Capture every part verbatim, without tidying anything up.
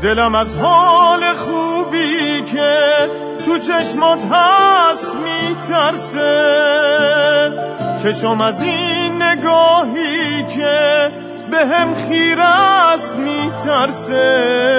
دلم از حال خوبی که تو چشمات هست میترسه، چشم از این نگاهی که به هم خیره است میترسه.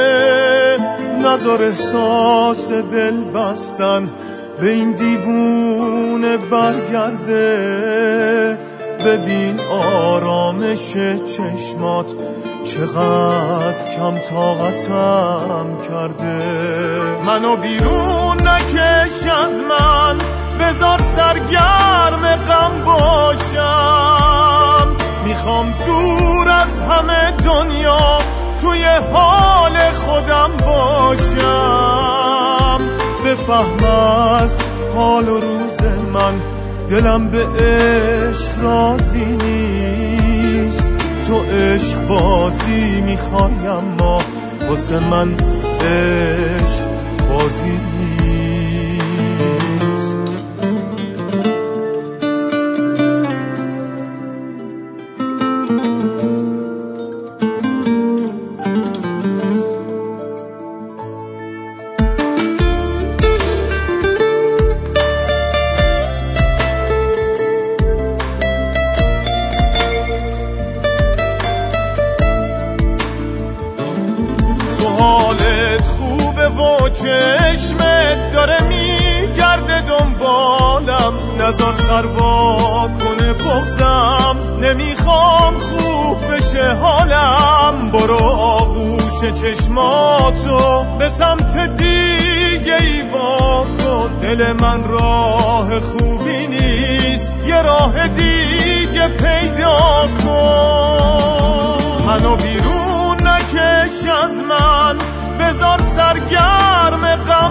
نذار احساس دل بستن به این دیوونه برگرده، ببین آرامش چشمات چقدر کم طاقتم کرده. منو بیرون نکش از من، بذار سرگرم غم باشم. میخوام دور از همه دنیا توی حال خودم باشم. بفهم از حال و روز من، دلم به عشق راضی نیست. تو عشق بازی میخوای اما واسه من عشق بازی نیست. حالت خوبه و چشمت داره میگرده دنبالم، نظر سروا کنه بغزم، نمیخوام خوب بشه حالم. برو آغوش چشماتو به سمت دیگه ای وا کن، دل من راه خوبی نیست، یه راه دیگه پیدا کن. منو بیرون نکش از من، بذار سرگرم غم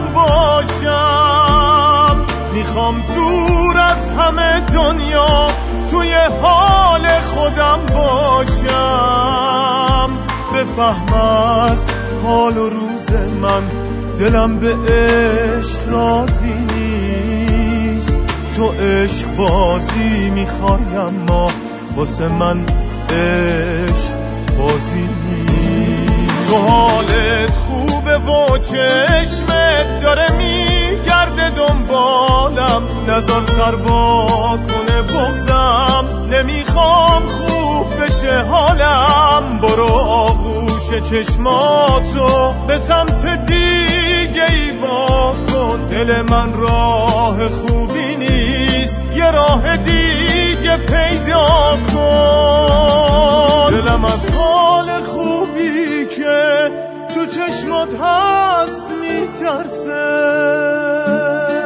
باشم. میخوام دور از همه دنیا توی حال خودم باشم. بفهم از حال و روز من، دلم به عشق راضی نیست. تو عشق بازی میخوای اما واسه من عشق بازی نیست. تو حالت خوبه و چشمت داره میگرده دنبالم، نظر سروا کنه بغزم، نمیخوام خوب بشه حالم. برو آغوش چشماتو به سمت دیگه ای وا کن، دل من راه خوبی نیست، یه راه دیگه پیدا کن. دلم از حال خوبی که تو چشمات هست میترسه.